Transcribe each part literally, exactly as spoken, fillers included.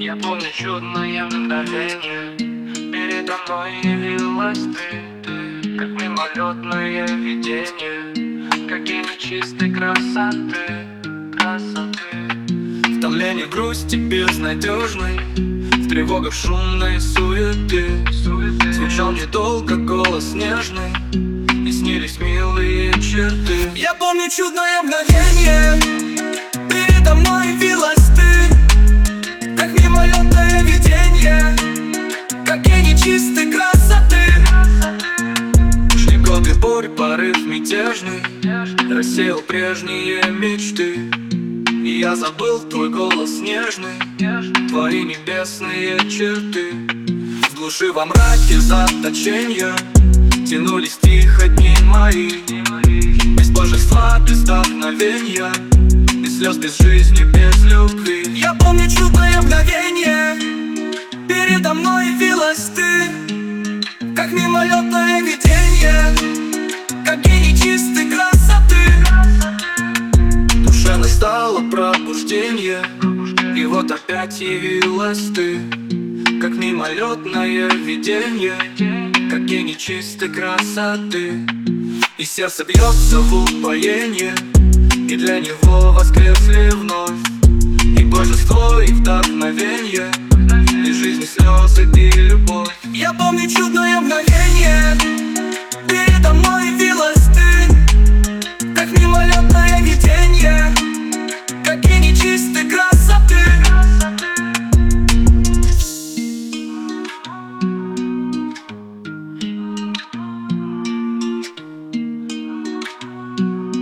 Я помню чудное мгновение, передо мной явилась ты, ты, как мимолетное видение, какие чистой красоты, красоты. В томлении грусти безнадежной, в тревогах шумной суеты, суеты. Звучал недолго голос нежный, и снились милые черты. Я помню чудное мгновение, передо мной явилась ты, как мимолетное видение, какие нечистой красоты. Шли годы бурь, порыв мятежный рассеял прежние мечты, и я забыл твой голос нежный, твои небесные черты. В глуши во мраке заточения тянулись тихо дни мои, без божества, без вдохновения, без слез, без жизни, без любви. Я помню чудное мгновение, передо мной явилась ты, как мимолетное видение, какие нечистой красоты. В душе настало пробуждение, и вот опять явилась ты, как мимолетное видение, какие нечистой красоты. И сердце бьется в упоении, и для него воскресли вновь и божество, и вдохновение, и жизнь, и слезы, и любовь. Я помню чудное мгновение, передо мной явилась ты, как мимолетное видение, какие нечистой красоты.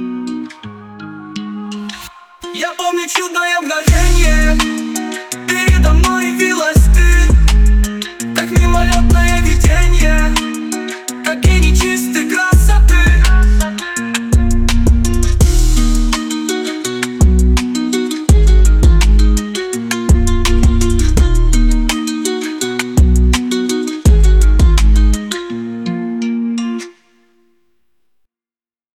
Я помню чудное мгновение, передо